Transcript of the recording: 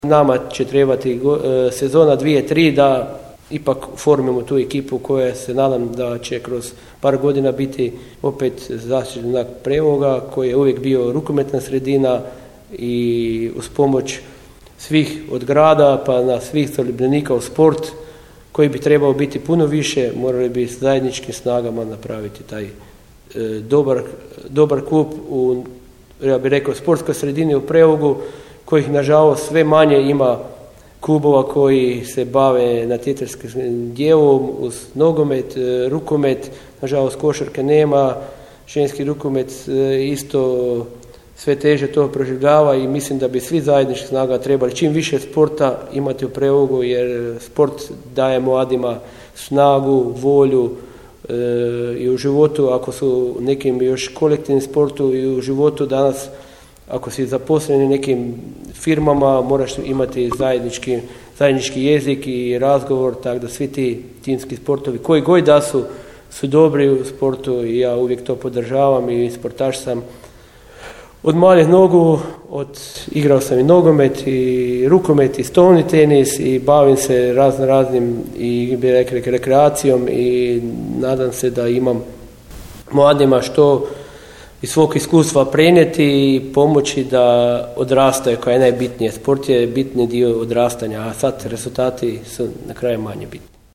Nama će trebati sezona 2-3 da ipak formimo tu ekipu koja se nadam da će kroz par godina biti opet zaštićen znak Prevoga, koji je uvijek bio rukometna sredina i uz pomoć svih od grada pa na svih zaljubljenika u sport, koji bi trebao biti puno više, morali bi s zajedničkim snagama napraviti taj dobar klub u, ja bih rekao, sportskoj sredini u Prevogu, kojih nažalost sve manje ima klubova koji se bave natjecateljskim dijelom uz nogomet, rukomet, nažalost košarke nema, ženski rukomet isto sve teže to proživljava i mislim da bi svi zajednički snaga trebali čim više sporta imati u Prevogu, jer sport daje mladima snagu, volju i u životu, ako su nekim još kolektivnim sportu i u životu danas, ako si zaposlen u nekim firmama, moraš imati zajednički jezik i razgovor, tako da svi ti timski sportovi, koji god da su dobri u sportu i ja uvijek to podržavam i sportaš sam od malih nogu, igrao sam i nogomet i rukomet i stolni tenis i bavim se raznim i rekreacijom i nadam se da imam mladima što iz svog iskustva prenijeti i pomoći da odrastaju, koja je najbitnije. Sport je bitni dio odrastanja, a sad rezultati su na kraju manje bitni.